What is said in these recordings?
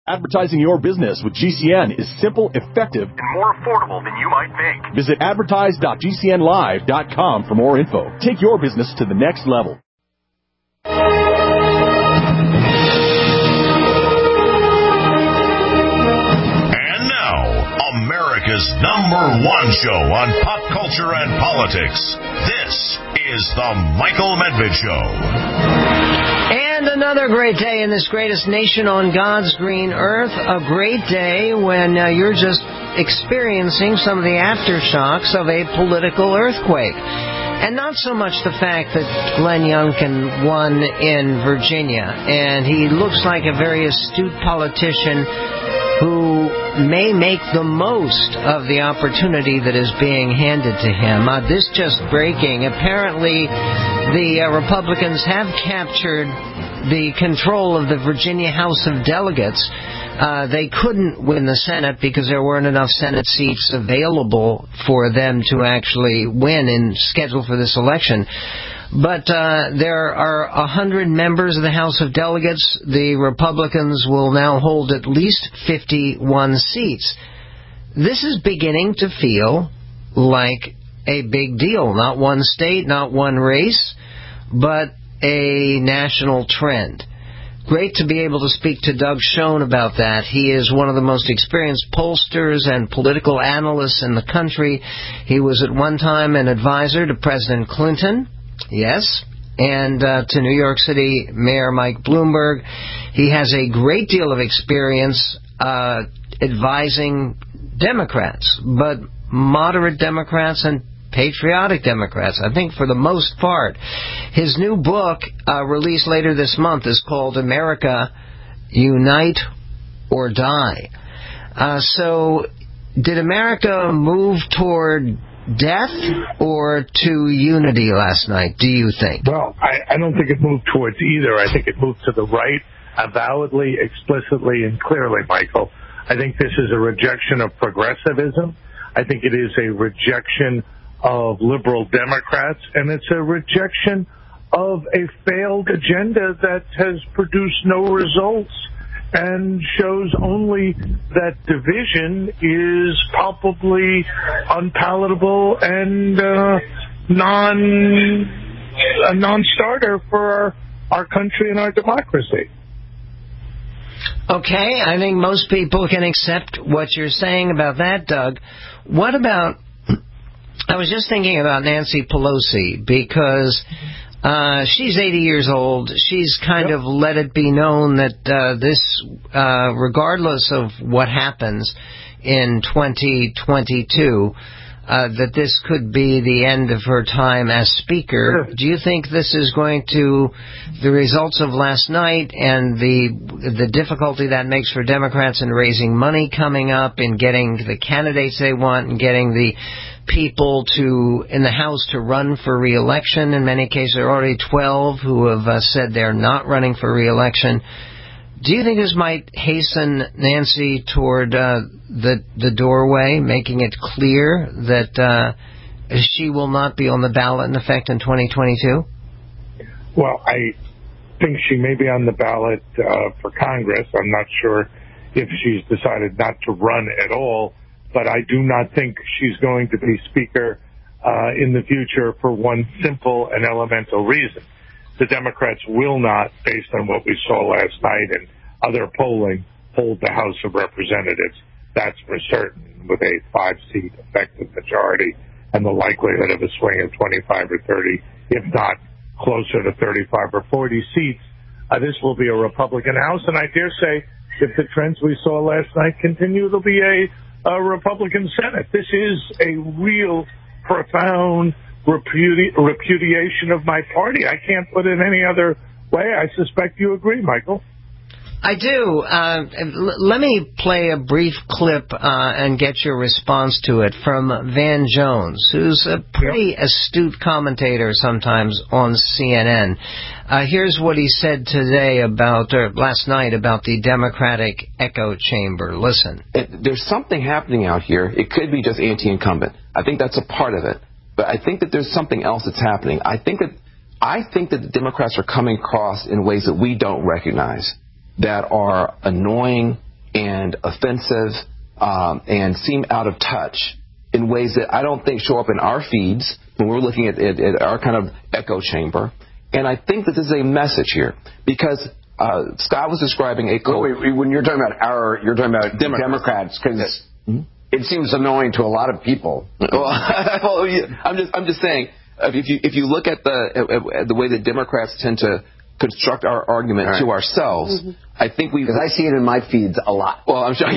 Advertising your business with GCN is simple, effective, and more affordable than you might think. Visit advertise.gcnlive.com for more info. Take your business to the next level. And now, America's #1 show on pop culture and politics. This is The Michael Medved Show. And another great day in this greatest nation on God's green earth. A great day when you're just experiencing some of the aftershocks of a political earthquake. And not so much the fact that Glenn Youngkin won in Virginia, and he looks like a very astute politician who may make the most of the opportunity that is being handed to him. This just breaking. Apparently, the Republicans have captured the control of the Virginia House of Delegates. They couldn't win the Senate because there weren't enough Senate seats available for them to actually win and schedule for this election. But there are 100 members of the House of Delegates. The Republicans will now hold at least 51 seats. This is beginning to feel like a big deal. Not one state, not one race, but a national trend. Great to be able to speak to Doug Schoen about that. He is one of the most experienced pollsters and political analysts in the country. He was at one time an advisor to President Clinton. Yes, and to New York City Mayor Mike Bloomberg. He has a great deal of experience advising Democrats, but moderate Democrats and patriotic Democrats, I think for the most part. His new book, released later this month, is called America, Unite or Die. So, did America move toward death or to unity last night, do you think? Well, I don't think it moved towards either. I think it moved to the right, avowedly, explicitly, and clearly, Michael. I think this is a rejection of progressivism. I think it is a rejection of liberal Democrats, and it's a rejection of a failed agenda that has produced no results and shows only that division is palpably unpalatable and a non-starter for our country and our democracy. Okay, I think most people can accept what you're saying about that, Doug. What about, I was just thinking about Nancy Pelosi, because she's 80 years old. She's kind of let it be known that this, regardless of what happens in 2022, that this could be the end of her time as Speaker. Do you think this is going to, the results of last night and the difficulty that makes for Democrats in raising money coming up, in getting the candidates they want, and getting the people in the House to run for re-election? In many cases, there are already 12 who have said they're not running for re-election. Do you think this might hasten Nancy toward the doorway, making it clear that she will not be on the ballot in effect in 2022? Well, I think she may be on the ballot for Congress. I'm not sure if she's decided not to run at all, but I do not think she's going to be Speaker in the future for one simple and elemental reason. The Democrats will not, based on what we saw last night and other polling, hold the House of Representatives. That's for certain, with a 5-seat effective majority and the likelihood of a swing of 25 or 30, if not closer to 35 or 40 seats. This will be a Republican House, and I dare say if the trends we saw last night continue, there'll be a Republican Senate. This is a real profound repudiation of my party. I can't put it any other way. I suspect you agree, Michael. I do. Let me play a brief clip and get your response to it from Van Jones, who's a pretty astute commentator sometimes on CNN. Here's what he said last night about the Democratic echo chamber. Listen. There's something happening out here. It could be just anti-incumbent. I think that's a part of it. But I think that there's something else that's happening. I think that the Democrats are coming across in ways that we don't recognize, that are annoying, and offensive and seem out of touch in ways that I don't think show up in our feeds when we're looking at our kind of echo chamber. And I think that this is a message here because Scott was describing a when you're talking about you're talking about Democrats because it seems annoying to a lot of people. Well, I'm just saying if you look at the way that Democrats tend to construct our argument to ourselves, I think because I see it in my feeds a lot. Well, I'm sure.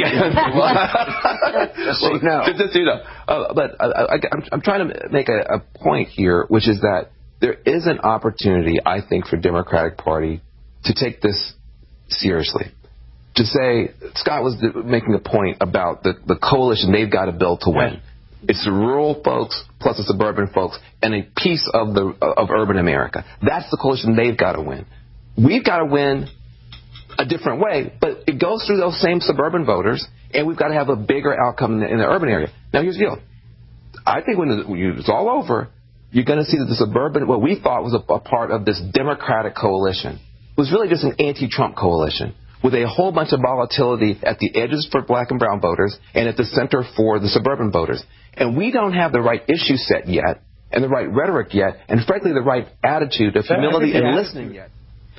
But I'm trying to make a point here, which is that there is an opportunity, I think, for Democratic Party to take this seriously. To say, Scott was making a point about the coalition they've got to build to win. It's the rural folks plus the suburban folks and a piece of urban America. That's the coalition they've got to win. We've got to win a different way, but it goes through those same suburban voters, and we've got to have a bigger outcome in the urban area. Now, here's the deal. I think when it's all over, you're going to see that the suburban, what we thought was a part of this Democratic coalition, was really just an anti-Trump coalition with a whole bunch of volatility at the edges for black and brown voters and at the center for the suburban voters. And we don't have the right issue set yet and the right rhetoric yet and, frankly, the right attitude of humility and listening yet.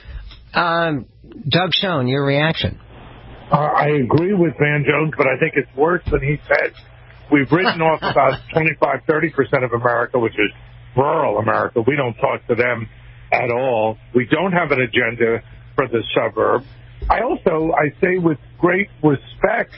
Doug Schoen, your reaction. I agree with Van Jones, but I think it's worse than he said. We've written off about 25-30% of America, which is rural America. We don't talk to them at all. We don't have an agenda for the suburb. I say with great respect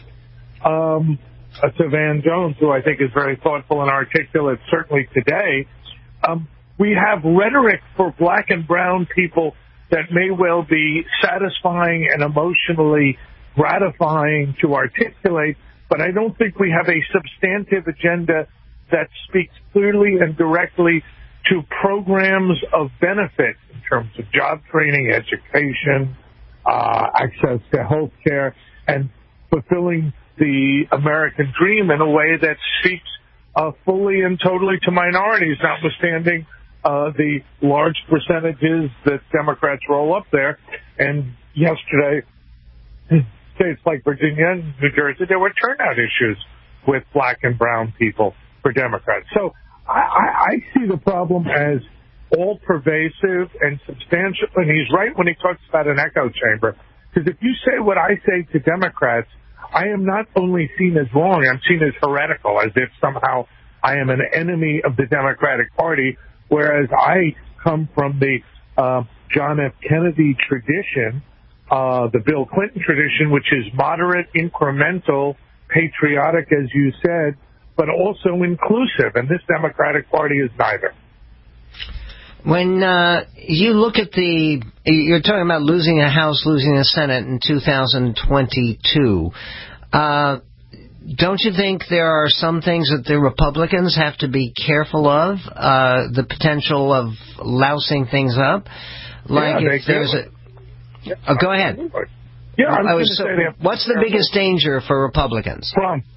to Van Jones, who I think is very thoughtful and articulate, certainly today, we have rhetoric for black and brown people that may well be satisfying and emotionally gratifying to articulate, but I don't think we have a substantive agenda that speaks clearly and directly to programs of benefit in terms of job training, education, access to health care, and fulfilling the American dream in a way that speaks fully and totally to minorities, notwithstanding the large percentages that Democrats roll up there. And yesterday, states like Virginia and New Jersey, there were turnout issues with black and brown people for Democrats. So I see the problem as all-pervasive and substantial, and he's right when he talks about an echo chamber. Because if you say what I say to Democrats, I am not only seen as wrong, I'm seen as heretical, as if somehow I am an enemy of the Democratic Party, whereas I come from the John F. Kennedy tradition, the Bill Clinton tradition, which is moderate, incremental, patriotic, as you said, but also inclusive. And this Democratic Party is neither. When you look at you're talking about losing a House, losing a Senate in 2022. Don't you think there are some things that the Republicans have to be careful of? The potential of lousing things up? Like if there's go ahead. Yeah, I was going to say that. What's the biggest danger for Republicans?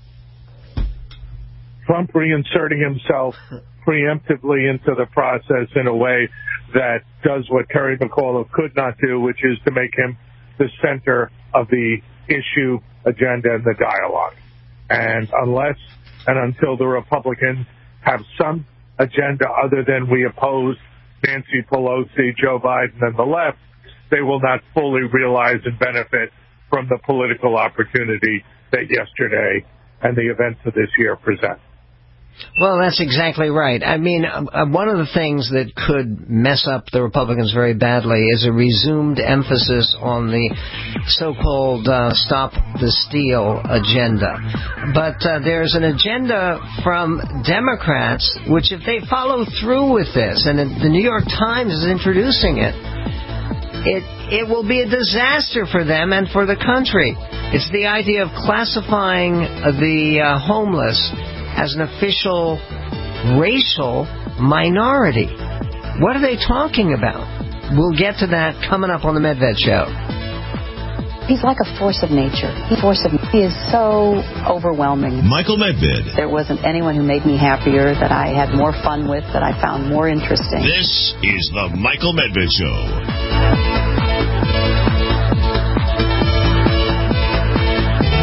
Trump reinserting himself preemptively into the process in a way that does what Terry McAuliffe could not do, which is to make him the center of the issue, agenda, and the dialogue. And unless and until the Republicans have some agenda other than we oppose Nancy Pelosi, Joe Biden, and the left, they will not fully realize and benefit from the political opportunity that yesterday and the events of this year present. Well, that's exactly right. I mean, one of the things that could mess up the Republicans very badly is a resumed emphasis on the so-called Stop the Steal agenda. But there's an agenda from Democrats, which if they follow through with this, and the New York Times is introducing it, it will be a disaster for them and for the country. It's the idea of classifying the homeless as an official racial minority. What are they talking about? We'll get to that coming up on the Medved Show. He's like a force of nature. He is so overwhelming. Michael Medved. There wasn't anyone who made me happier, that I had more fun with, that I found more interesting. This is the Michael Medved Show.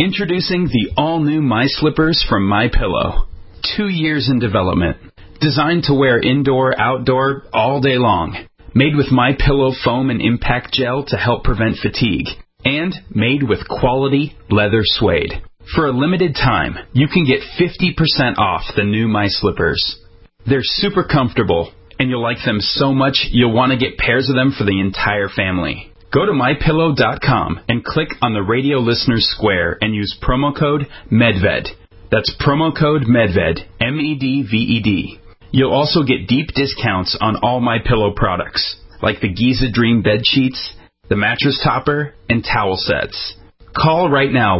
Introducing the all-new My Slippers from MyPillow. 2 years in development. Designed to wear indoor, outdoor, all day long. Made with MyPillow foam and impact gel to help prevent fatigue. And made with quality leather suede. For a limited time, you can get 50% off the new My Slippers. They're super comfortable, and you'll like them so much you'll want to get pairs of them for the entire family. Go to MyPillow.com and click on the radio listeners square and use promo code MEDVED. That's promo code MEDVED, MEDVED. You'll also get deep discounts on all MyPillow products, like the Giza Dream bed sheets, the mattress topper, and towel sets. Call right now,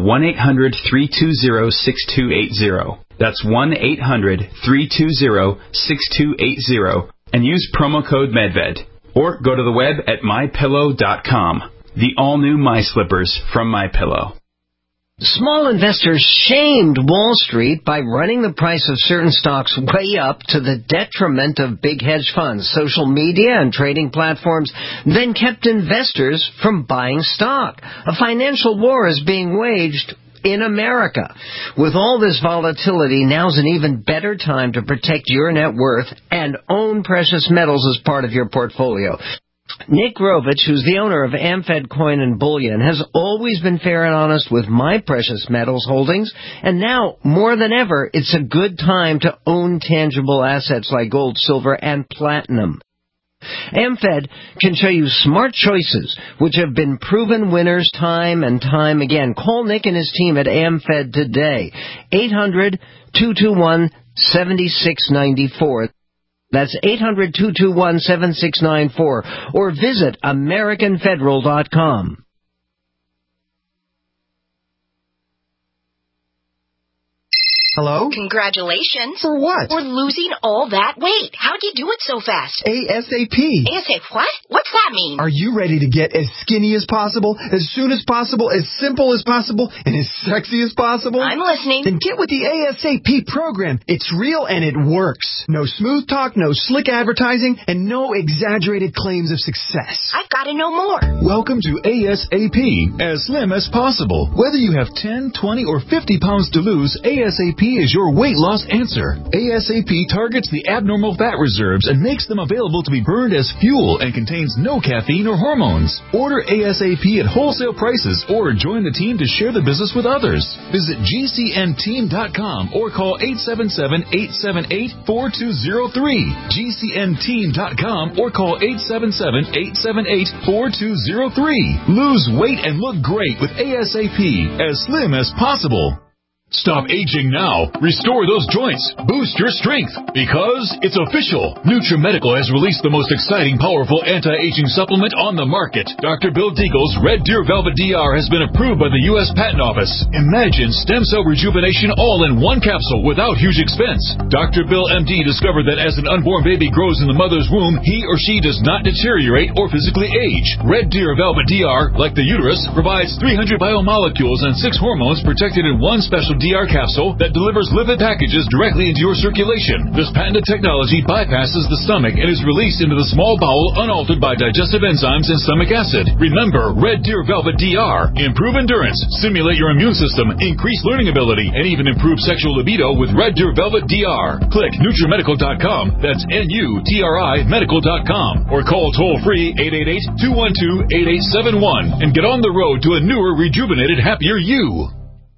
1-800-320-6280. That's 1-800-320-6280, and use promo code MEDVED. Or go to the web at MyPillow.com. The all-new My Slippers from MyPillow. Small investors shamed Wall Street by running the price of certain stocks way up to the detriment of big hedge funds. Social media and trading platforms then kept investors from buying stock. A financial war is being waged in America. With all this volatility, now's an even better time to protect your net worth and own precious metals as part of your portfolio. Nick Rovich, who's the owner of AmFed Coin and Bullion, has always been fair and honest with my precious metals holdings, and now, more than ever, it's a good time to own tangible assets like gold, silver, and platinum. AmFed can show you smart choices, which have been proven winners time and time again. Call Nick and his team at AmFed today. 800-221-7694. That's 800-221-7694. Or visit AmericanFederal.com. Hello? Congratulations. For what? For losing all that weight. How'd you do it so fast? ASAP. ASAP what? What's that mean? Are you ready to get as skinny as possible, as soon as possible, as simple as possible, and as sexy as possible? I'm listening. Then get with the ASAP program. It's real and it works. No smooth talk, no slick advertising, and no exaggerated claims of success. I've got to know more. Welcome to ASAP, as slim as possible. Whether you have 10, 20, or 50 pounds to lose, ASAP is your weight loss answer. ASAP targets the abnormal fat reserves and makes them available to be burned as fuel and contains no caffeine or hormones. Order ASAP at wholesale prices or join the team to share the business with others. Visit GCNteam.com or call 877-878-4203. GCNteam.com or call 877-878-4203. Lose weight and look great with ASAP, as slim as possible. Stop aging now. Restore those joints. Boost your strength. Because it's official. NutriMedical has released the most exciting, powerful anti-aging supplement on the market. Dr. Bill Deagle's Red Deer Velvet DR has been approved by the U.S. Patent Office. Imagine stem cell rejuvenation all in one capsule without huge expense. Dr. Bill MD discovered that as an unborn baby grows in the mother's womb, he or she does not deteriorate or physically age. Red Deer Velvet DR, like the uterus, provides 300 biomolecules and 6 hormones protected in one special DR capsule that delivers lipid packages directly into your circulation. This patented technology bypasses the stomach and is released into the small bowel unaltered by digestive enzymes and stomach acid. Remember, Red Deer Velvet DR. Improve endurance, stimulate your immune system, increase learning ability, and even improve sexual libido with Red Deer Velvet DR. Click NutriMedical.com, that's NUTRI Medical.com, or call toll-free 888-212-8871 and get on the road to a newer, rejuvenated, happier you.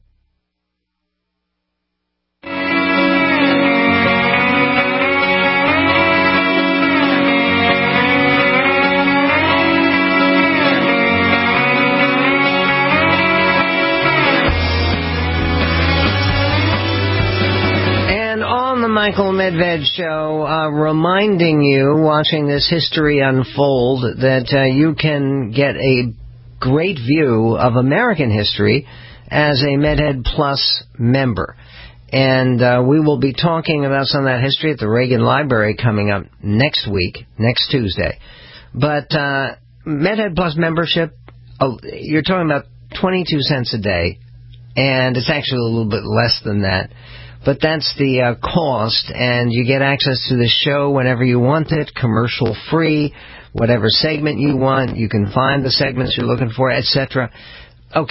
Michael Medved Show, reminding you, watching this history unfold, that you can get a great view of American history as a MedHead Plus member. And we will be talking about some of that history at the Reagan Library coming up next week, next Tuesday. But MedHead Plus membership, you're talking about 22 cents a day, and it's actually a little bit less than that. But that's the cost, and you get access to the show whenever you want it, commercial-free, whatever segment you want. You can find the segments you're looking for, etc. Okay,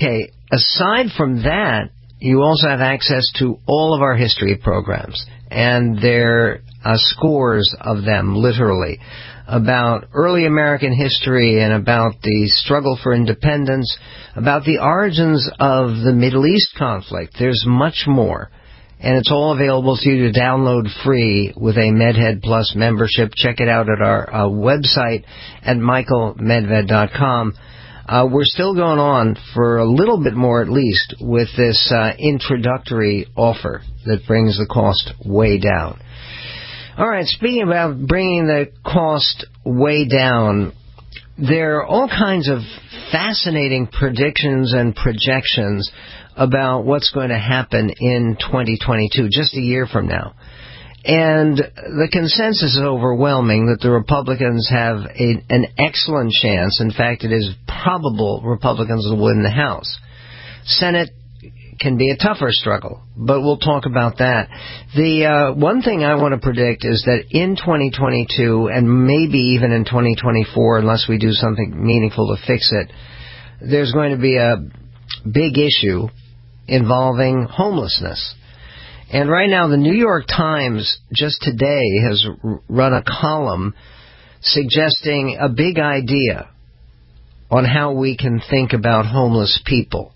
aside from that, you also have access to all of our history programs, and there are scores of them, literally, about early American history and about the struggle for independence, about the origins of the Middle East conflict. There's much more. And it's all available to you to download free with a MedHead Plus membership. Check it out at our website at michaelmedved.com. We're still going on for a little bit more at least with this introductory offer that brings the cost way down. All right, speaking about bringing the cost way down, there are all kinds of fascinating predictions and projections about what's going to happen in 2022, just a year from now. And the consensus is overwhelming that the Republicans have an excellent chance. In fact, it is probable Republicans will win the House. Senate can be a tougher struggle, but we'll talk about that. The one thing I want to predict is that in 2022, and maybe even in 2024, unless we do something meaningful to fix it, there's going to be a big issue involving homelessness. And right now, the New York Times just today has run a column suggesting a big idea on how we can think about homeless people.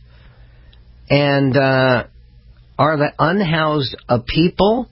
And are the unhoused a people?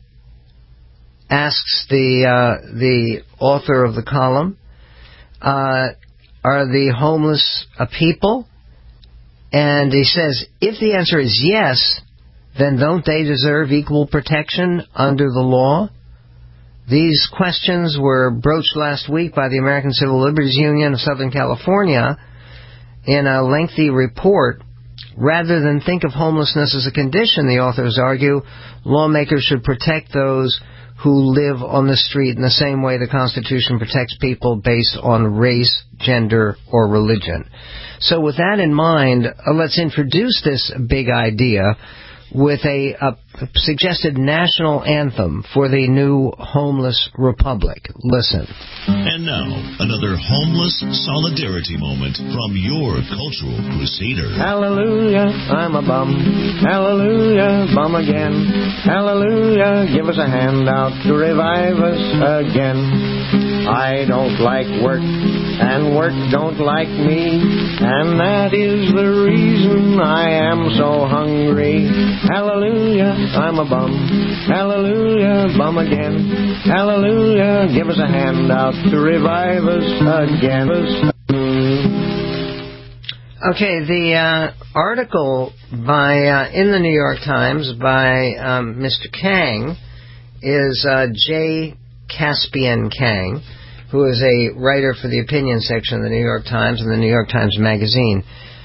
Asks the author of the column. Are the homeless a people? And he says, if the answer is yes, then don't they deserve equal protection under the law? These questions were broached last week by the American Civil Liberties Union of Southern California in a lengthy report. Rather than think of homelessness as a condition, the authors argue, lawmakers should protect those who live on the street in the same way the Constitution protects people based on race, gender, or religion. So with that in mind, let's introduce this big idea with a suggested national anthem for the new homeless republic. Listen. And now, another homeless solidarity moment from your cultural crusader. Hallelujah, I'm a bum. Hallelujah, bum again. Hallelujah, give us a handout to revive us again. I don't like work, and work don't like me, and that is the reason I am so hungry. Hallelujah, I'm a bum. Hallelujah, bum again. Hallelujah, give us a handout to revive us again. Okay, the article by in the New York Times by Mr. Kang is J. Caspian Kang, who is a writer for the opinion section of the New York Times and the New York Times Magazine.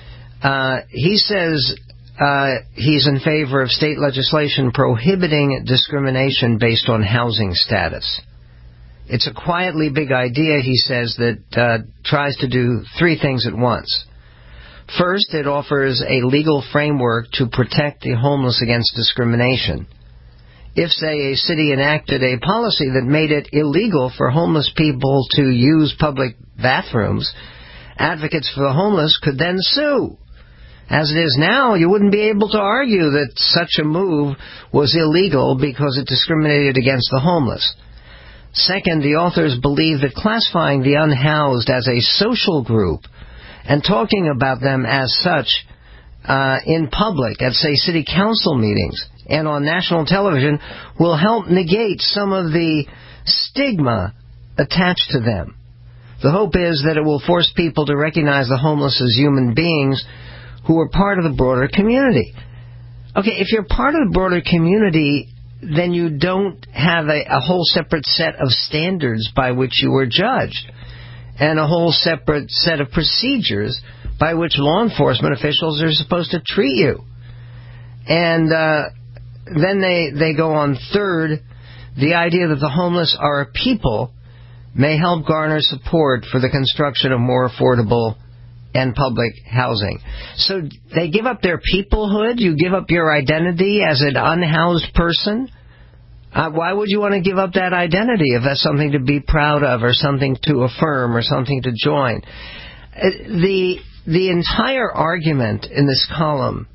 He says he's in favor of state legislation prohibiting discrimination based on housing status. It's a quietly big idea, he says, that tries to do three things at once. First, it offers a legal framework to protect the homeless against discrimination. If, say, a city enacted a policy that made it illegal for homeless people to use public bathrooms, advocates for the homeless could then sue. As it is now, you wouldn't be able to argue that such a move was illegal because it discriminated against the homeless. Second, the authors believe that classifying the unhoused as a social group and talking about them as such in public at, say, city council meetings and on national television will help negate some of the stigma attached to them. The hope is that it will force people to recognize the homeless as human beings who are part of the broader community. Okay, if you're part of the broader community, then you don't have a whole separate set of standards by which you are judged and a whole separate set of procedures by which law enforcement officials are supposed to treat you. And then they go on third, the idea that the homeless are a people may help garner support for the construction of more affordable and public housing. So they give up their peoplehood, you give up your identity as an unhoused person. Why would you want to give up that identity if that's something to be proud of or something to affirm or something to join? The entire argument in this column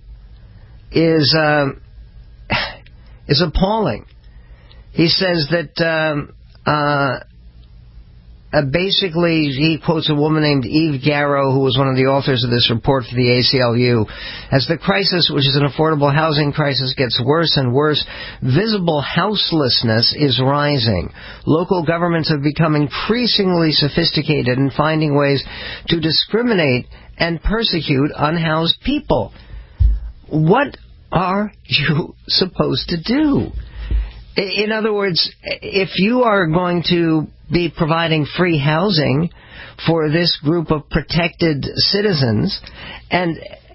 is appalling. He says that basically, he quotes a woman named Eve Garrow, who was one of the authors of this report for the ACLU. As the crisis, which is an affordable housing crisis, gets worse and worse, visible houselessness is rising. Local governments have become increasingly sophisticated in finding ways to discriminate and persecute unhoused people. What are you supposed to do? In other words, if you are going to be providing free housing for this group of protected citizens, and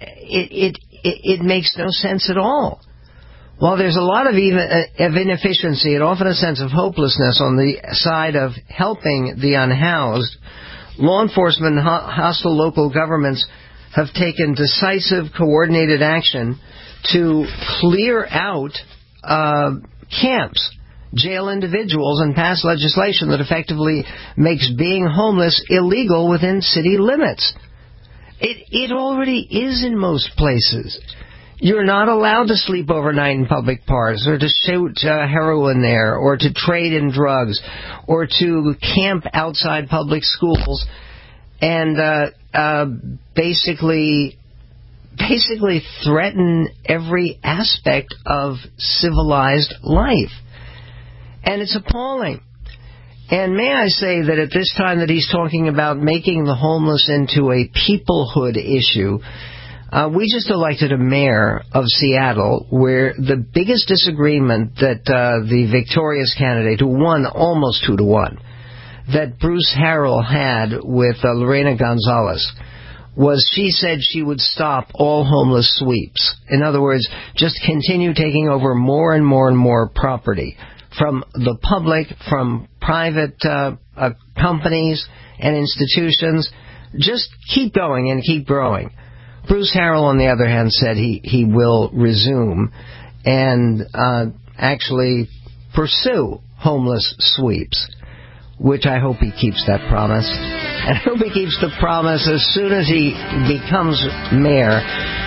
it makes no sense at all. While there's a lot of inefficiency and often a sense of hopelessness on the side of helping the unhoused, law enforcement and hostile local governments have taken decisive, coordinated action to clear out camps, jail individuals, and pass legislation that effectively makes being homeless illegal within city limits. It already is in most places. You're not allowed to sleep overnight in public parks, or to shoot heroin there, or to trade in drugs, or to camp outside public schools, and basically threaten every aspect of civilized life. And it's appalling. And may I say that at this time that he's talking about making the homeless into a peoplehood issue, we just elected a mayor of Seattle where the biggest disagreement that the victorious candidate, who won almost 2-1, that Bruce Harrell had with Lorena Gonzalez, was she said she would stop all homeless sweeps. In other words, just continue taking over more and more and more property from the public, from private companies and institutions. Just keep going and keep growing. Bruce Harrell, on the other hand, said he will resume and actually pursue homeless sweeps, which I hope he keeps that promise. And I hope he keeps the promise as soon as he becomes mayor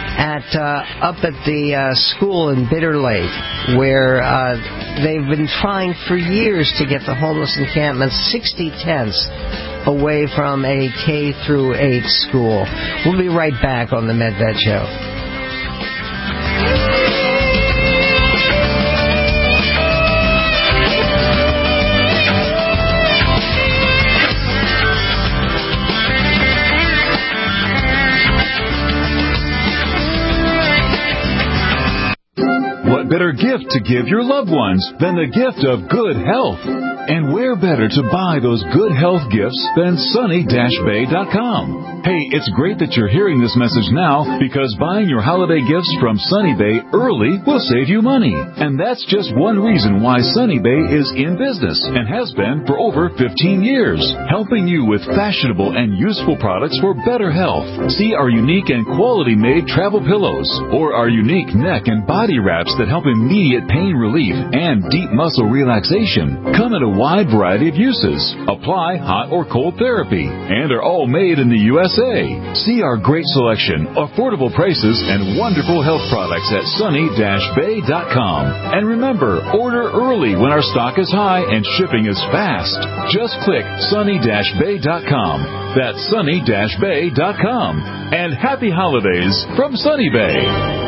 up at the school in Bitter Lake, where they've been trying for years to get the homeless encampment 60 tents away from a K-8 school. We'll be right back on the Medved Show. What better gift to give your loved ones than the gift of good health? And where better to buy those good health gifts than Sunny-Bay.com? Hey, it's great that you're hearing this message now, because buying your holiday gifts from Sunny Bay early will save you money. And that's just one reason why Sunny Bay is in business and has been for over 15 years, helping you with fashionable and useful products for better health. See our unique and quality-made travel pillows, or our unique neck and body wraps that help immediate pain relief and deep muscle relaxation. Come in a wide variety of uses. Apply hot or cold therapy, and are all made in the USA. See our great selection, affordable prices, and wonderful health products at Sunny-Bay.com. And remember, order early when our stock is high and shipping is fast. Just click Sunny-Bay.com. That's Sunny-Bay.com. And happy holidays from Sunny Bay.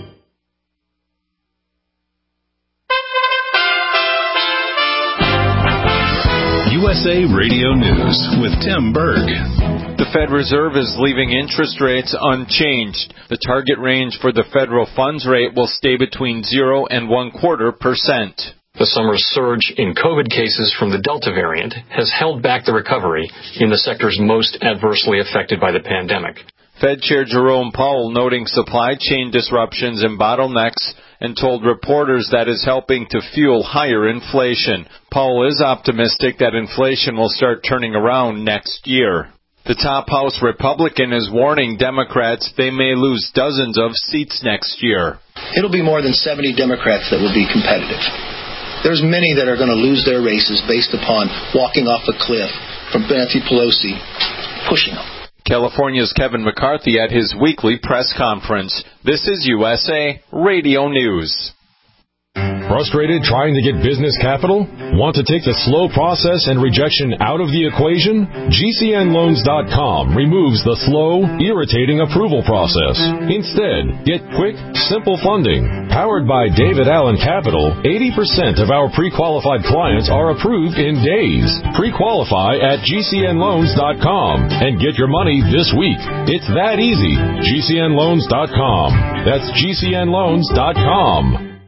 USA Radio News with Tim Berg. The Fed Reserve is leaving interest rates unchanged. The target range for the federal funds rate will stay between 0 and 0.25%. The summer's surge in COVID cases from the Delta variant has held back the recovery in the sectors most adversely affected by the pandemic. Fed Chair Jerome Powell noting supply chain disruptions and bottlenecks, and told reporters that is helping to fuel higher inflation. Powell is optimistic that inflation will start turning around next year. The top House Republican is warning Democrats they may lose dozens of seats next year. It'll be more than 70 Democrats that will be competitive. There's many that are going to lose their races based upon walking off a cliff from Nancy Pelosi pushing them. California's Kevin McCarthy at his weekly press conference. This is USA Radio News. Frustrated trying to get business capital? Want to take the slow process and rejection out of the equation? GCNLoans.com removes the slow, irritating approval process. Instead, get quick, simple funding. Powered by David Allen Capital, 80% of our pre-qualified clients are approved in days. Pre-qualify at GCNLoans.com and get your money this week. It's that easy. GCNLoans.com. That's GCNLoans.com.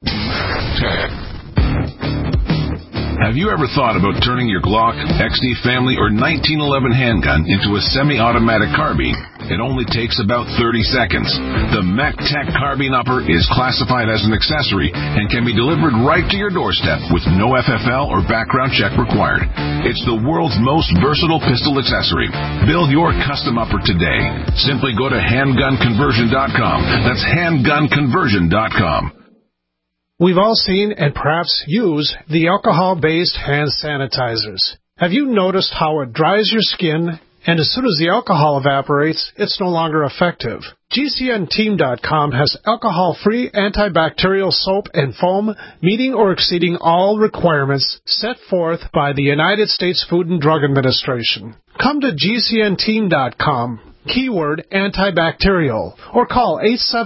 Have you ever thought about turning your Glock, XD Family, or 1911 handgun into a semi-automatic carbine? It only takes about 30 seconds. The MacTech Carbine Upper is classified as an accessory and can be delivered right to your doorstep with no FFL or background check required. It's the world's most versatile pistol accessory. Build your custom upper today. Simply go to handgunconversion.com. That's handgunconversion.com. We've all seen and perhaps use the alcohol-based hand sanitizers. Have you noticed how it dries your skin, and as soon as the alcohol evaporates, it's no longer effective? GCNteam.com has alcohol-free antibacterial soap and foam meeting or exceeding all requirements set forth by the United States Food and Drug Administration. Come to GCNteam.com. Keyword antibacterial, or call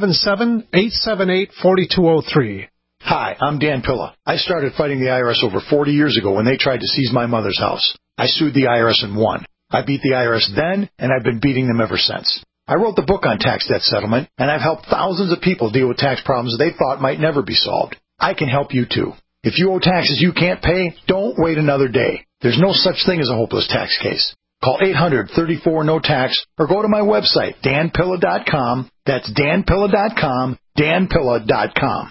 877-878-4203. Hi, I'm Dan Pilla. I started fighting the IRS over 40 years ago when they tried to seize my mother's house. I sued the IRS and won. I beat the IRS then, and I've been beating them ever since. I wrote the book on tax debt settlement, and I've helped thousands of people deal with tax problems they thought might never be solved. I can help you too. If you owe taxes you can't pay, don't wait another day. There's no such thing as a hopeless tax case. Call 800-34-NO-TAX or go to my website, danpilla.com. That's danpilla.com, danpilla.com.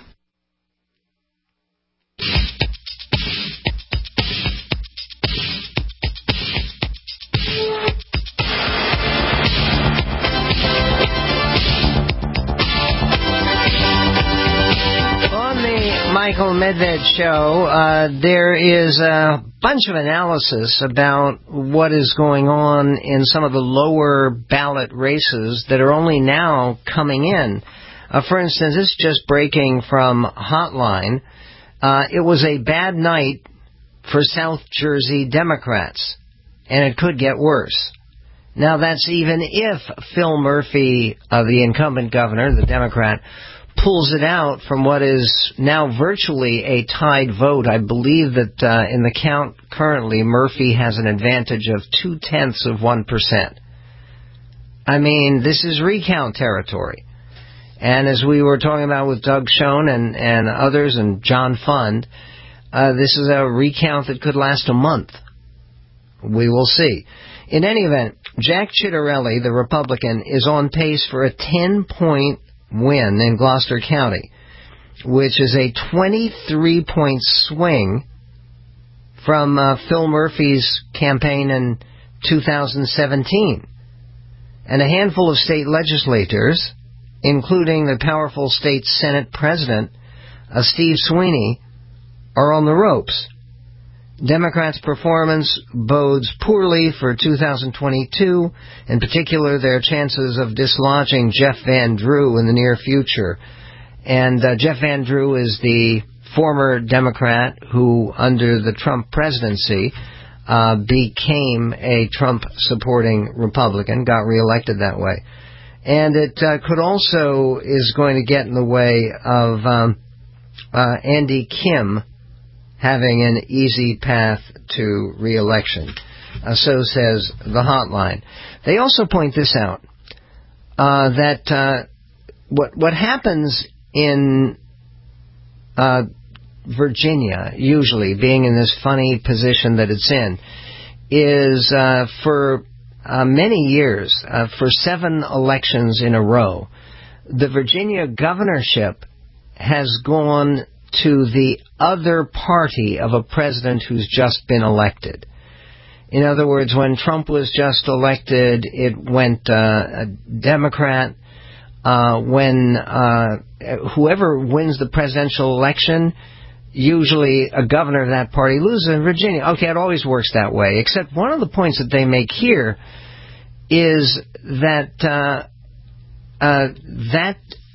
On the Michael Medved Show, there is a bunch of analysis about what is going on in some of the lower ballot races that are only now coming in. For instance, this is just breaking from Hotline. It was a bad night for South Jersey Democrats, and it could get worse. Now, that's even if Phil Murphy, the incumbent governor, the Democrat, pulls it out from what is now virtually a tied vote. I believe that in the count currently, Murphy has an advantage of 0.2%. I mean, this is recount territory. And as we were talking about with Doug Schoen and others and John Fund, this is a recount that could last a month. We will see. In any event, Jack Ciattarelli, the Republican, is on pace for a 10-point win in Gloucester County, which is a 23-point swing from Phil Murphy's campaign in 2017. And a handful of state legislators, including the powerful state Senate President, Steve Sweeney, are on the ropes. Democrats' performance bodes poorly for 2022, in particular their chances of dislodging Jeff Van Drew in the near future. And Jeff Van Drew is the former Democrat who, under the Trump presidency, became a Trump-supporting Republican, got reelected that way. And it could also is going to get in the way of Andy Kim having an easy path to re-election. So says the Hotline. They also point this out, that what happens in Virginia, usually being in this funny position that it's in, is for many years, for 7 elections in a row, the Virginia governorship has gone to the other party of a president who's just been elected. In other words, when Trump was just elected, it went a Democrat. When whoever wins the presidential election, usually a governor of that party loses in Virginia. Okay, it always works that way, except one of the points that they make here is that that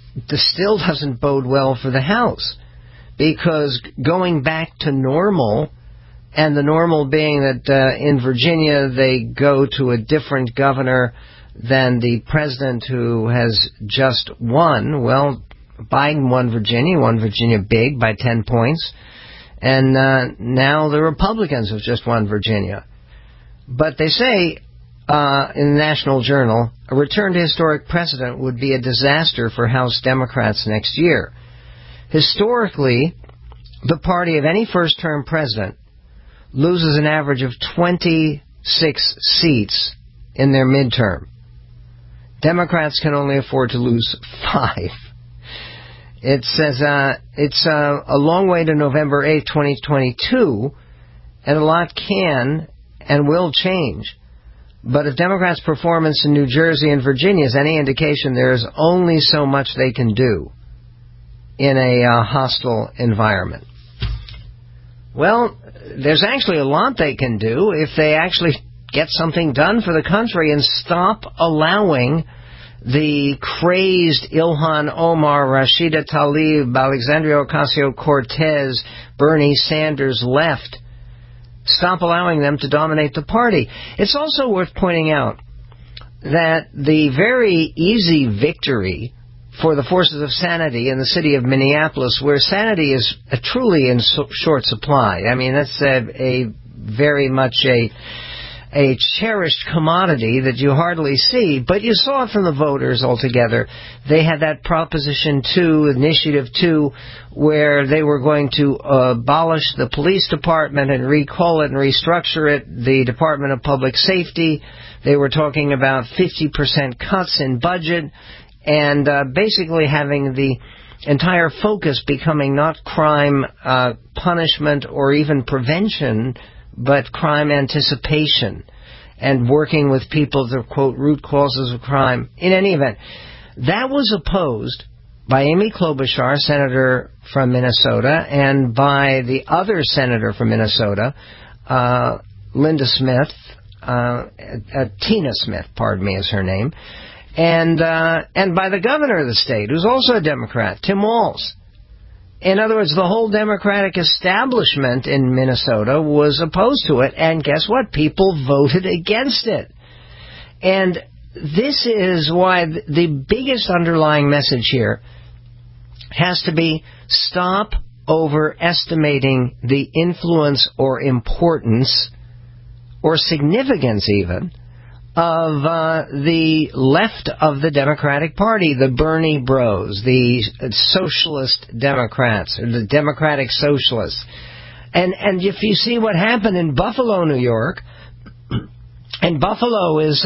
still doesn't bode well for the House, because going back to normal, and the normal being that in Virginia they go to a different governor than the president who has just won. Well, Biden won Virginia big by 10 points, and now the Republicans have just won Virginia. But they say in the National Journal, a return to historic precedent would be a disaster for House Democrats next year. Historically, the party of any first-term president loses an average of 26 seats in their midterm. Democrats can only afford to lose 5. It says it's a long way to November 8, 2022, and a lot can and will change. But if Democrats' performance in New Jersey and Virginia is any indication, there is only so much they can do in a hostile environment. Well, there's actually a lot they can do if they actually get something done for the country and stop allowing the crazed Ilhan Omar, Rashida Tlaib, Alexandria Ocasio-Cortez, Bernie Sanders left. Stop allowing them to dominate the party. It's also worth pointing out that the very easy victory for the forces of sanity in the city of Minneapolis, where sanity is truly in short supply. I mean, that's a very much a cherished commodity that you hardly see, but you saw it from the voters altogether. They had that Proposition 2, Initiative 2, where they were going to abolish the police department and recall it and restructure it, the Department of Public Safety. They were talking about 50% cuts in budget, and basically having the entire focus becoming not crime punishment or even prevention, but crime anticipation, and working with people to, quote, root causes of crime. In any event, that was opposed by Amy Klobuchar, senator from Minnesota, and by the other senator from Minnesota, Linda Smith, Tina Smith, pardon me, is her name, and by the governor of the state, who's also a Democrat, Tim Walz. In other words, the whole Democratic establishment in Minnesota was opposed to it, and guess what? People voted against it. And this is why the biggest underlying message here has to be stop overestimating the influence or importance or significance even of the left of the Democratic Party, the Bernie Bros, the Socialist Democrats, or the Democratic Socialists. And if you see what happened in Buffalo, New York, and Buffalo is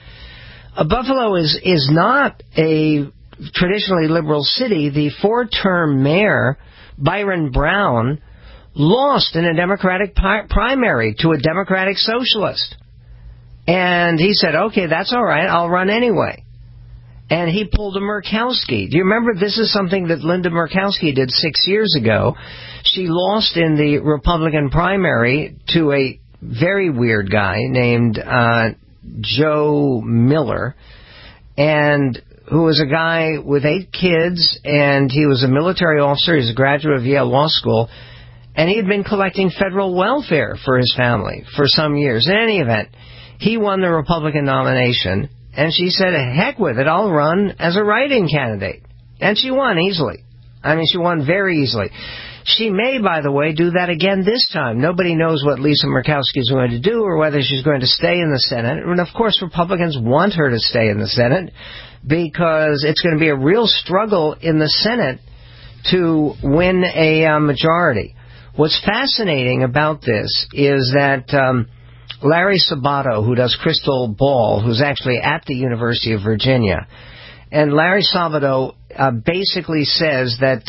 not a traditionally liberal city. The 4-term mayor, Byron Brown, lost in a Democratic primary to a Democratic Socialist. And he said, okay, that's all right, I'll run anyway. And he pulled a Murkowski. Do you remember this is something that Linda Murkowski did 6 years ago? She lost in the Republican primary to a very weird guy named Joe Miller, and who was a guy with 8 kids, and he was a military officer. He's a graduate of Yale Law School, and he had been collecting federal welfare for his family for some years. In any event, he won the Republican nomination, and she said, heck with it, I'll run as a write-in candidate. And she won easily. I mean, she won very easily. She may, by the way, do that again this time. Nobody knows what Lisa Murkowski is going to do or whether she's going to stay in the Senate. And, of course, Republicans want her to stay in the Senate because it's going to be a real struggle in the Senate to win a majority. What's fascinating about this is that Larry Sabato, who does Crystal Ball, who's actually at the University of Virginia, and Larry Sabato basically says that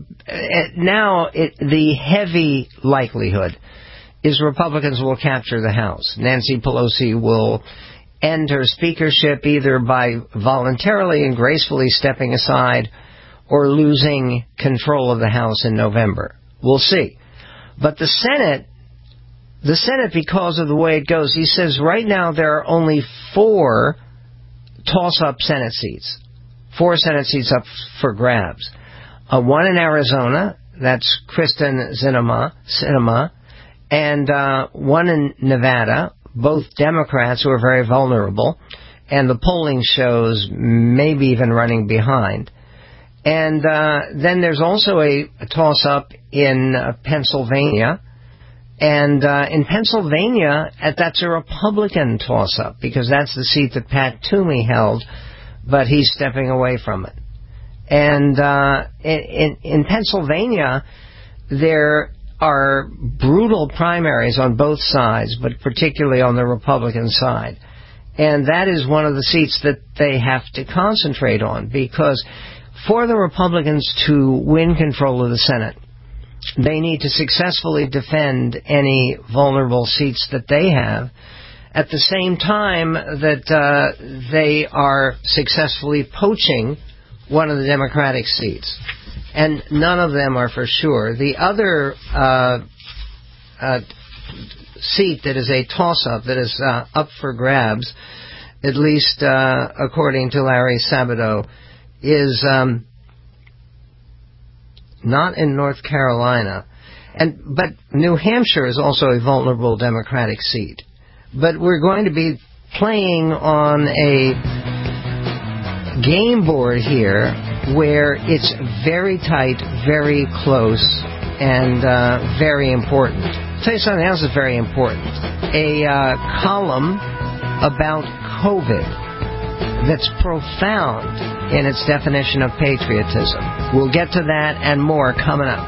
the heavy likelihood is Republicans will capture the House. Nancy Pelosi will end her speakership either by voluntarily and gracefully stepping aside or losing control of the House in November. We'll see. But the Senate, because of the way it goes, he says right now there are only 4 toss-up Senate seats. 4 Senate seats up for grabs. One in Arizona, that's Kristen Sinema, and one in Nevada, both Democrats who are very vulnerable, and the polling shows maybe even running behind. And then there's also a toss-up in Pennsylvania. And in Pennsylvania, that's a Republican toss-up, because that's the seat that Pat Toomey held, but he's stepping away from it. And in Pennsylvania, there are brutal primaries on both sides, but particularly on the Republican side. And that is one of the seats that they have to concentrate on, because for the Republicans to win control of the Senate, they need to successfully defend any vulnerable seats that they have, at the same time that they are successfully poaching one of the Democratic seats. And none of them are for sure. The other seat that is a toss-up, that is up for grabs, at least according to Larry Sabato, is not in North Carolina. But New Hampshire is also a vulnerable Democratic seat. But we're going to be playing on a game board here where it's very tight, very close, and very important. I'll tell you something else that's very important. A column about COVID that's profound in its definition of patriotism. We'll get to that and more coming up.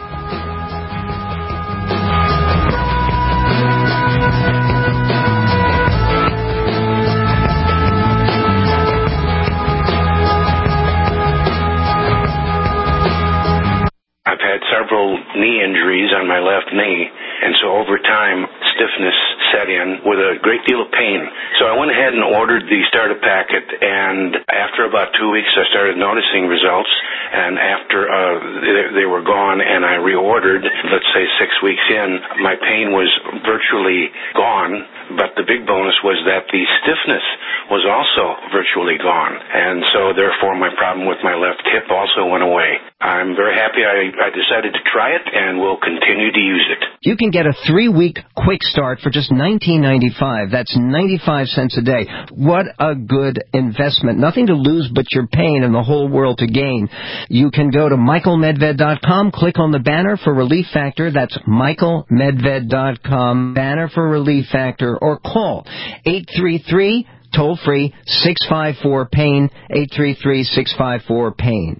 I've had several knee injuries on my left knee, and so over time, stiffness set in with a great deal of pain. So I went ahead and ordered the starter packet, and after about 2 weeks, I started noticing results, and after they were gone and I reordered, let's say 6 weeks in, my pain was virtually gone, but the big bonus was that the stiffness was also virtually gone, and so therefore my problem with my left hip also went away. I'm very happy I decided to try it, and will continue to use it. You can get a 3-week quick start for just $19.95. That's 95 cents a day. What a good investment. Nothing to lose but your pain and the whole world to gain. You can go to michaelmedved.com, click on the banner for Relief Factor. That's michaelmedved.com, banner for Relief Factor, or call 833 toll-free 654-PAIN, 833-654-PAIN.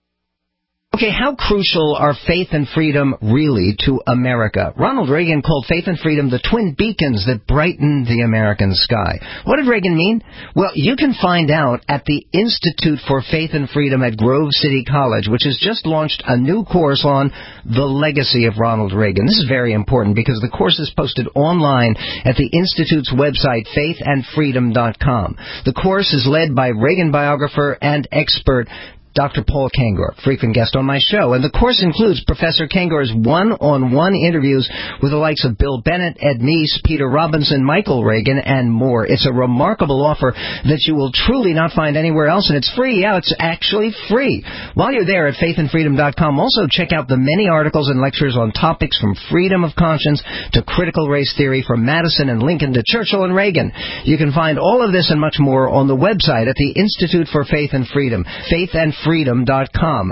Okay, how crucial are faith and freedom really to America? Ronald Reagan called faith and freedom the twin beacons that brighten the American sky. What did Reagan mean? Well, you can find out at the Institute for Faith and Freedom at Grove City College, which has just launched a new course on the legacy of Ronald Reagan. This is very important because the course is posted online at the Institute's website, faithandfreedom.com. The course is led by Reagan biographer and expert Dr. Paul Kengor, frequent guest on my show. And the course includes Professor Kengor's one-on-one interviews with the likes of Bill Bennett, Ed Meese, Peter Robinson, Michael Reagan, and more. It's a remarkable offer that you will truly not find anywhere else, and it's free. Yeah, it's actually free. While you're there at faithandfreedom.com, also check out the many articles and lectures on topics from freedom of conscience to critical race theory, from Madison and Lincoln to Churchill and Reagan. You can find all of this and much more on the website at the Institute for Faith and Freedom, faithandfreedom.com.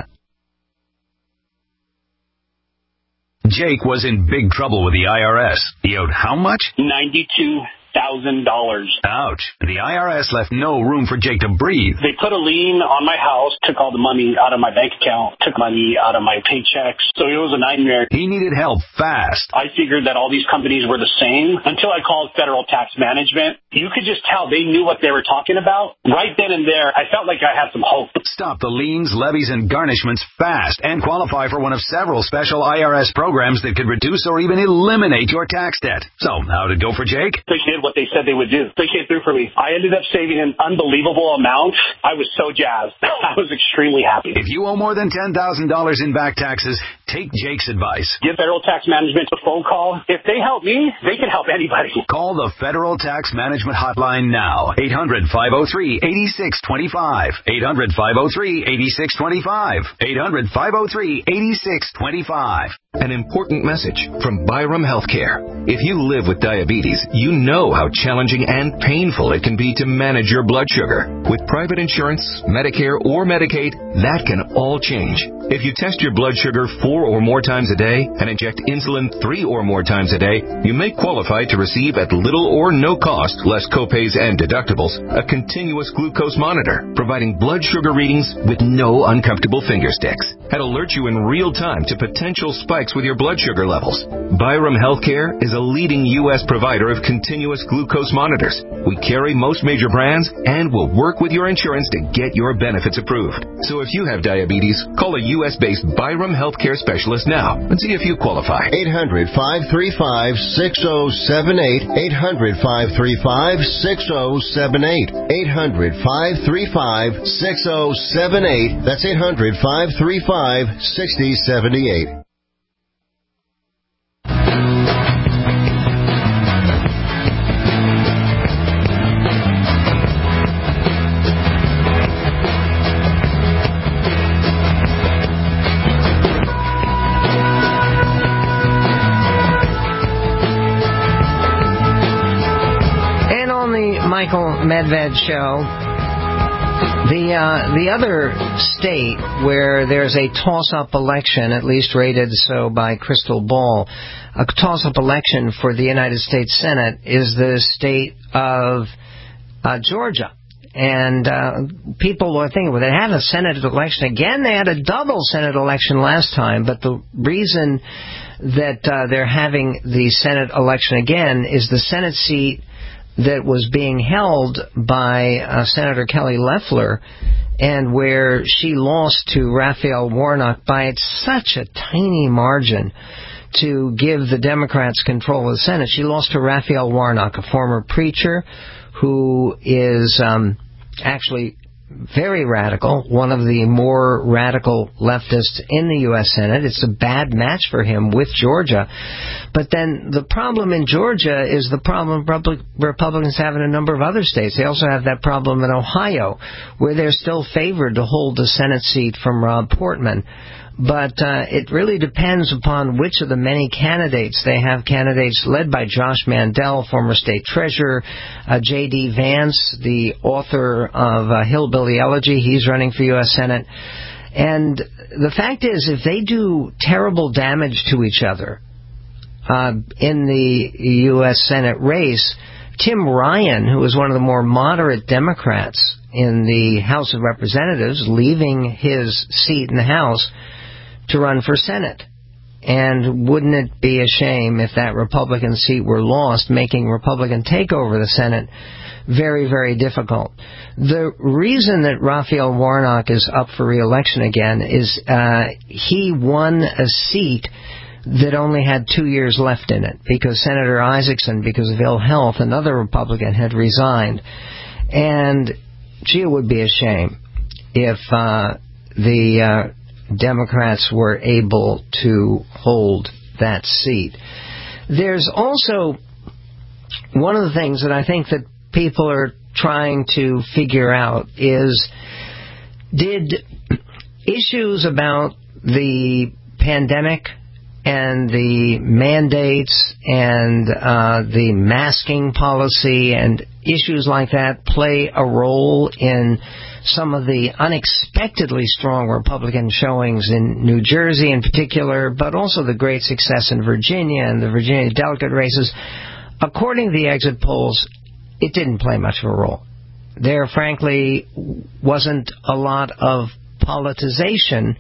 Jake was in big trouble with the IRS. He owed how much? $92,000. Ouch. The IRS left no room for Jake to breathe. They put a lien on my house, took all the money out of my bank account, took money out of my paychecks. So it was a nightmare. He needed help fast. I figured that all these companies were the same until I called Federal Tax Management. You could just tell they knew what they were talking about. Right then and there, I felt like I had some hope. Stop the liens, levies, and garnishments fast and qualify for one of several special IRS programs that could reduce or even eliminate your tax debt. So, how'd it go for Jake? They did what they said they would do. They came through for me. I ended up saving an unbelievable amount. I was so jazzed. I was extremely happy. If you owe more than $10,000 in back taxes, take Jake's advice. Give Federal Tax Management a phone call. If they help me, they can help anybody. Call the Federal Tax Management Hotline now. 800-503-8625. 800-503-8625. 800-503-8625. An important message from Byram Healthcare. If you live with diabetes, you know how challenging and painful it can be to manage your blood sugar. With private insurance, Medicare, or Medicaid, that can all change. If you test your blood sugar 4 or more times a day and inject insulin 3 or more times a day, you may qualify to receive at little or no cost, less copays and deductibles, a continuous glucose monitor, providing blood sugar readings with no uncomfortable finger sticks. And alert you in real time to potential spikes with your blood sugar levels. Byram Healthcare is a leading U.S. provider of continuous glucose monitors. We carry most major brands and will work with your insurance to get your benefits approved. So if you have diabetes, call a U.S.-based Byram Healthcare specialist now and see if you qualify. 800-535-6078. 800-535-6078. 800-535-6078. That's 800-535-6078. Michael Medved Show. The other state where there's a toss-up election, at least rated so by Crystal Ball, a toss-up election for the United States Senate is the state of Georgia. And people are thinking, well, they had a Senate election again. They had a double Senate election last time, but the reason that they're having the Senate election again is the Senate seat that was being held by Senator Kelly Loeffler, and where she lost to Raphael Warnock by such a tiny margin to give the Democrats control of the Senate. She lost to Raphael Warnock, a former preacher who is actually very radical, one of the more radical leftists in the U.S. Senate. It's a bad match for him with Georgia. But then the problem in Georgia is the problem Republicans have in a number of other states. They also have that problem in Ohio, where they're still favored to hold the Senate seat from Rob Portman. But it really depends upon which of the many candidates. They have candidates led by Josh Mandel, former state treasurer, J.D. Vance, the author of Hillbilly Elegy. He's running for U.S. Senate. And the fact is, if they do terrible damage to each other in the U.S. Senate race, Tim Ryan, who is one of the more moderate Democrats in the House of Representatives, leaving his seat in the House to run for Senate. And wouldn't it be a shame if that Republican seat were lost, making Republican takeover the Senate very, very difficult? The reason that Raphael Warnock is up for re-election again is he won a seat that only had 2 years left in it, because Senator Isaacson, because of ill health, another Republican, had resigned. And, gee, it would be a shame if the Democrats were able to hold that seat. There's also one of the things that I think that people are trying to figure out is, did issues about the pandemic and the mandates and the masking policy and issues like that play a role in some of the unexpectedly strong Republican showings in New Jersey in particular, but also the great success in Virginia and the Virginia delegate races? According to the exit polls, it didn't play much of a role. There, frankly, wasn't a lot of politicization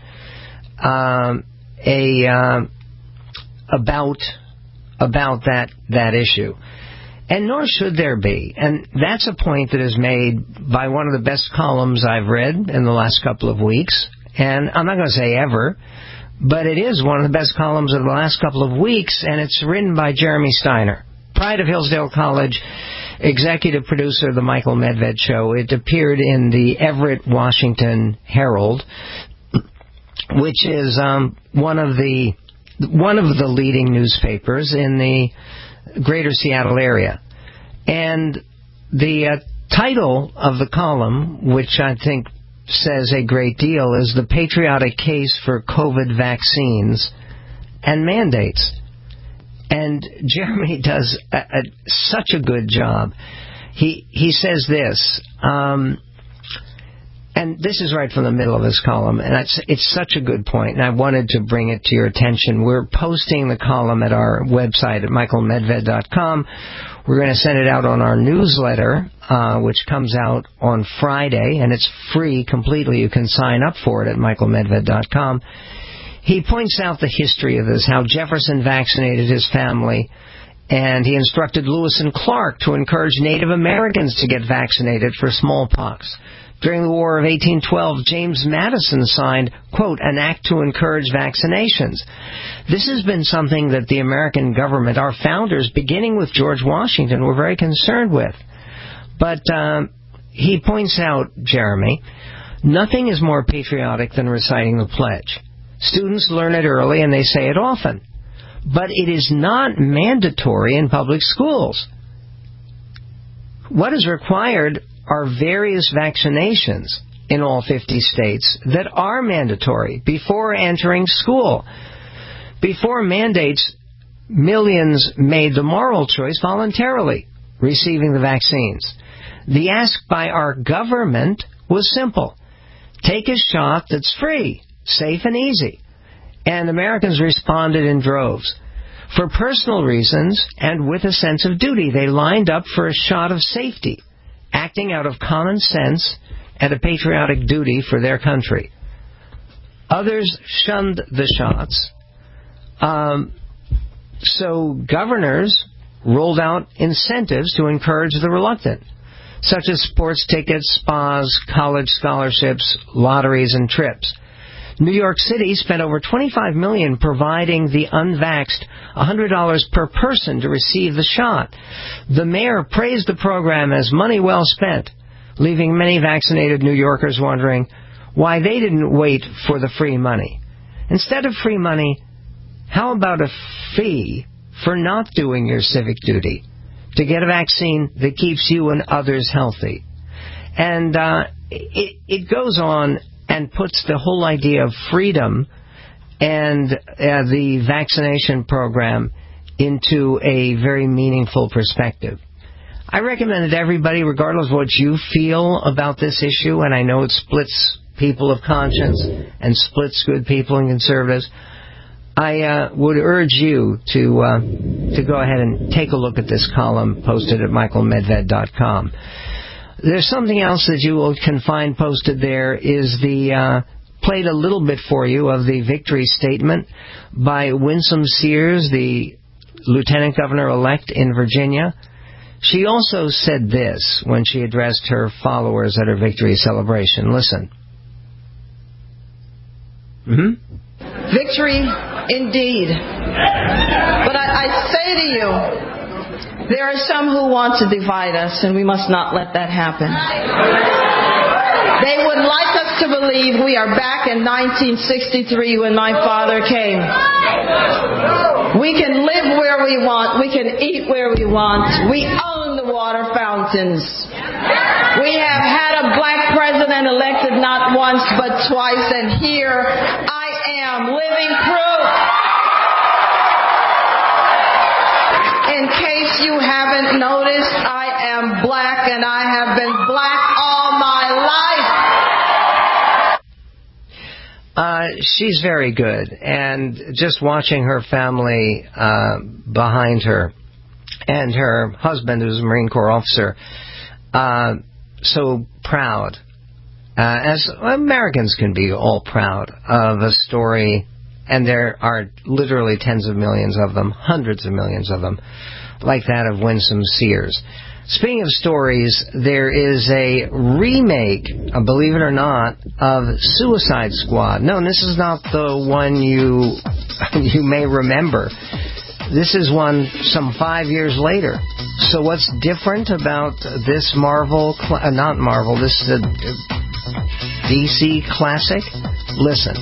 about that issue. And nor should there be. And that's a point that is made by one of the best columns I've read in the last couple of weeks. And I'm not going to say ever, but it is one of the best columns of the last couple of weeks, and it's written by Jeremy Steiner, pride of Hillsdale College. executive producer of the Michael Medved Show. It appeared in the Everett, Washington Herald, which is one of the leading newspapers in the greater Seattle area. And the title of the column, which I think says a great deal, is The Patriotic Case for COVID Vaccines and Mandates. And Jeremy does such a good job. He says this, and this is right from the middle of his column, and it's such a good point, and I wanted to bring it to your attention. We're posting the column at our website at michaelmedved.com. We're going to send it out on our newsletter, which comes out on Friday, and it's free completely. You can sign up for it at michaelmedved.com. He points out the history of this, how Jefferson vaccinated his family, and he instructed Lewis and Clark to encourage Native Americans to get vaccinated for smallpox. During the War of 1812, James Madison signed, quote, an act to encourage vaccinations. This has been something that the American government, our founders, beginning with George Washington, were very concerned with. But he points out, Jeremy, nothing is more patriotic than reciting the pledge. Students learn it early and they say it often. But it is not mandatory in public schools. What is required are various vaccinations in all 50 states that are mandatory before entering school. Before mandates, millions made the moral choice voluntarily, receiving the vaccines. The ask by our government was simple. Take a shot that's free, safe and easy. And Americans responded in droves. For personal reasons and with a sense of duty, they lined up for a shot of safety, acting out of common sense and a patriotic duty for their country. Others shunned the shots. So governors rolled out incentives to encourage the reluctant, such as sports tickets, spas, college scholarships, lotteries, and trips. New York City spent over $25 million providing the unvaxxed $100 per person to receive the shot. The mayor praised the program as money well spent, leaving many vaccinated New Yorkers wondering why they didn't wait for the free money. Instead of free money, how about a fee for not doing your civic duty to get a vaccine that keeps you and others healthy? And it goes on and puts the whole idea of freedom and the vaccination program into a very meaningful perspective. I recommend that everybody, regardless of what you feel about this issue, and I know it splits people of conscience and splits good people and conservatives, I would urge you to go ahead and take a look at this column posted at michaelmedved.com. There's something else that you can find posted there is played a little bit for you of the victory statement by Winsome Sears, the Lieutenant Governor-elect in Virginia. She also said this when she addressed her followers at her victory celebration. Listen. Victory indeed. But I say to you, there are some who want to divide us, and we must not let that happen. They would like us to believe we are back in 1963 when my father came. We can live where we want. We can eat where we want. We own the water fountains. We have had a black president elected not once but twice, and here I am living proof. In case you haven't noticed, I am black, and I have been black all my life. She's very good, and just watching her family behind her, and her husband, who's a Marine Corps officer, so proud, as Americans can be all proud of a story. And there are literally tens of millions of them, hundreds of millions of them, like that of Winsome Sears. Speaking of stories, there is a remake, believe it or not, of Suicide Squad. No, this is not the one you may remember. This is one some 5 years later. So what's different about this this DC classic? Listen.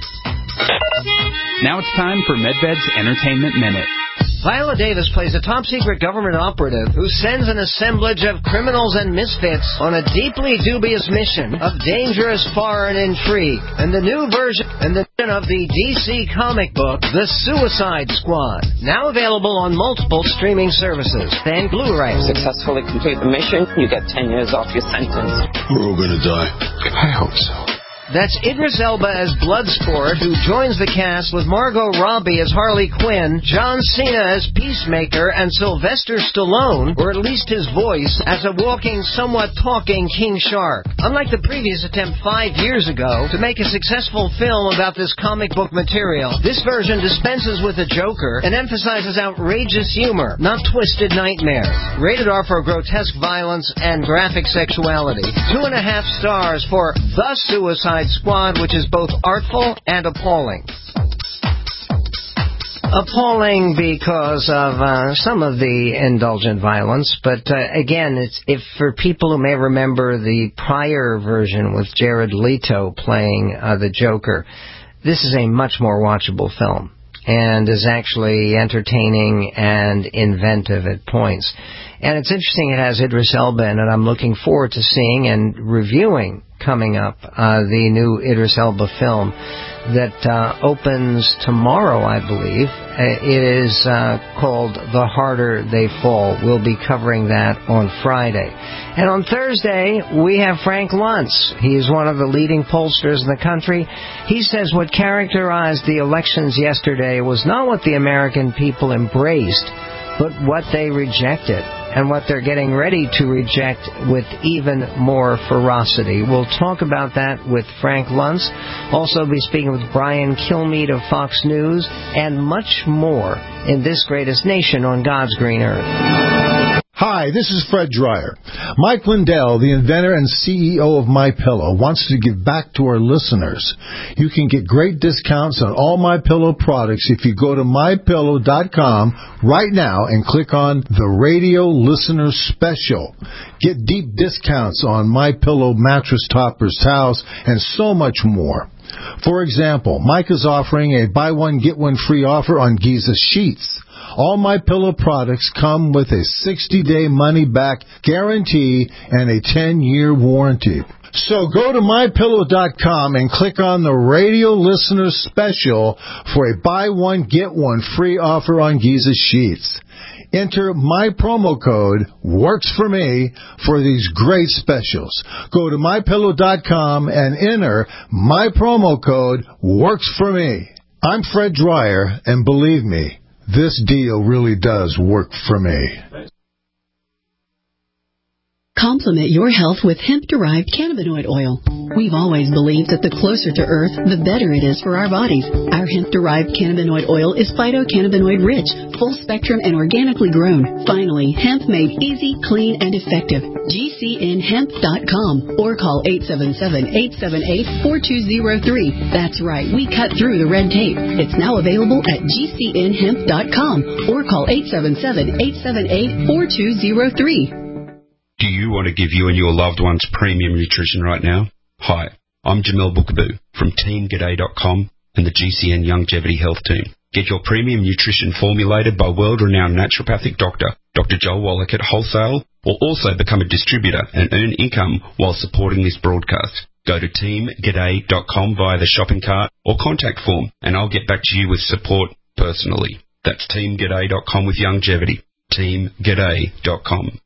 Now it's time for Medved's Entertainment Minute. Viola Davis plays a top-secret government operative who sends an assemblage of criminals and misfits on a deeply dubious mission of dangerous foreign intrigue. And the new version of the DC comic book, The Suicide Squad, now available on multiple streaming services and Blu-ray. Successfully complete the mission, you get 10 years off your sentence. We're all gonna die. I hope so. That's Idris Elba as Bloodsport, who joins the cast with Margot Robbie as Harley Quinn, John Cena as Peacemaker, and Sylvester Stallone, or at least his voice, as a walking, somewhat talking King Shark. Unlike the previous attempt 5 years ago to make a successful film about this comic book material, this version dispenses with the Joker and emphasizes outrageous humor, not twisted nightmares. Rated R for grotesque violence and graphic sexuality. 2.5 stars for The Suicide Squad, which is both artful and appalling. Appalling because of some of the indulgent violence, but again, if for people who may remember the prior version with Jared Leto playing the Joker, this is a much more watchable film and is actually entertaining and inventive at points. And it's interesting, it has Idris Elba in it. I'm looking forward to seeing and reviewing coming up the new Idris Elba film that opens tomorrow, I believe. It is called The Harder They Fall. We'll be covering that on Friday. And on Thursday, we have Frank Luntz. He's one of the leading pollsters in the country. He says what characterized the elections yesterday was not what the American people embraced, but what they rejected, and what they're getting ready to reject with even more ferocity. We'll talk about that with Frank Luntz. Also be speaking with Brian Kilmeade of Fox News, and much more in This Greatest Nation on God's Green Earth. Hi, this is Fred Dreyer. Mike Lindell, the inventor and CEO of MyPillow, wants to give back to our listeners. You can get great discounts on all MyPillow products if you go to MyPillow.com right now and click on the Radio Listener Special. Get deep discounts on MyPillow mattress toppers, towels, and so much more. For example, Mike is offering a buy one, get one free offer on Giza sheets. All MyPillow products come with a 60-day money-back guarantee and a 10-year warranty. So go to MyPillow.com and click on the Radio Listener Special for a buy one, get one free offer on Giza sheets. Enter my promo code, works for me, for these great specials. Go to MyPillow.com and enter my promo code, works for me. I'm Fred Dreyer, and believe me, this deal really does work for me. Complement your health with hemp-derived cannabinoid oil. We've always believed that the closer to Earth, the better it is for our bodies. Our hemp-derived cannabinoid oil is phytocannabinoid-rich, full-spectrum, and organically grown. Finally, hemp made easy, clean, and effective. GCNhemp.com or call 877-878-4203. That's right, we cut through the red tape. It's now available at GCNhemp.com or call 877-878-4203. Do you want to give you and your loved ones premium nutrition right now? Hi, I'm Jamel Bookaboo from TeamGaday.com and the GCN Longevity Health Team. Get your premium nutrition formulated by world-renowned naturopathic doctor, Dr. Joel Wallach at Wholesale, or also become a distributor and earn income while supporting this broadcast. Go to TeamGaday.com via the shopping cart or contact form, and I'll get back to you with support personally. That's TeamGaday.com with longevity. TeamGaday.com.